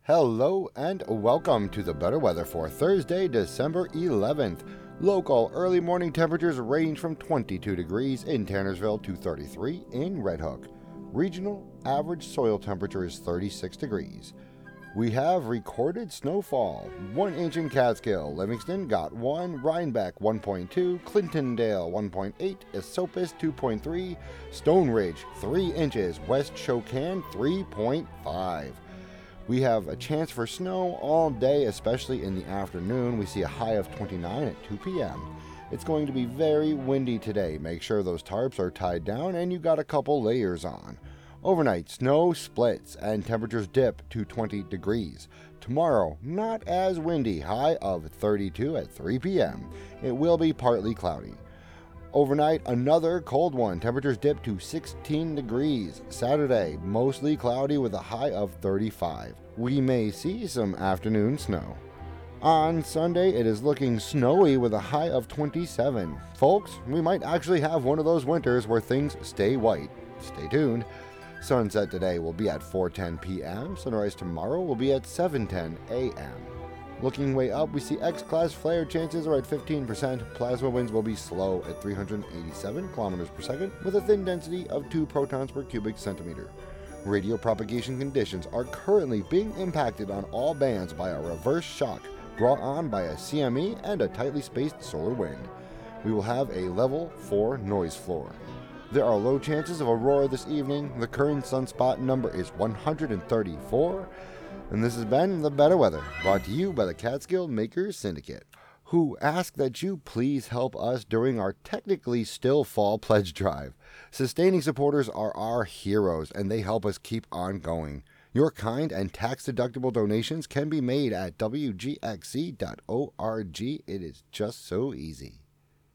Hello and welcome to the better weather for Thursday, December 11th. Local early morning temperatures range from 22 degrees in Tannersville to 33 in Red Hook. Regional average soil temperature is 36 degrees. We have recorded snowfall. 1 inch in Catskill. Livingston got 1, Rhinebeck 1.2, Clintondale 1.8, Esopus 2.3, Stone Ridge 3 inches, West Shokan 3.5. We have a chance for snow all day, especially in the afternoon. We see a high of 29 at 2 p.m. It's going to be very windy today. Make sure those tarps are tied down and you got a couple layers on. Overnight, snow splits and temperatures dip to 20 degrees. Tomorrow, not as windy, high of 32 at 3 p.m. It will be partly cloudy. Overnight, another cold one. Temperatures dip to 16 degrees. Saturday, mostly cloudy with a high of 35. We may see some afternoon snow. On Sunday, it is looking snowy with a high of 27. Folks, we might actually have one of those winters where things stay white. Stay tuned. Sunset today will be at 4:10 p.m. Sunrise tomorrow will be at 7:10 a.m. Looking way up, we see X-class flare chances are at 15%. Plasma winds will be slow at 387 kilometers per second with a thin density of 2 protons per cubic centimeter. Radio propagation conditions are currently being impacted on all bands by a reverse shock brought on by a CME and a tightly spaced solar wind. We will have a level 4 noise floor. There are low chances of aurora this evening. The current sunspot number is 134. And this has been The Better Weather, brought to you by the Catskill Makers Syndicate, who ask that you please help us during our technically still fall pledge drive. Sustaining supporters are our heroes, and they help us keep on going. Your kind and tax-deductible donations can be made at wgxc.org. It is just so easy.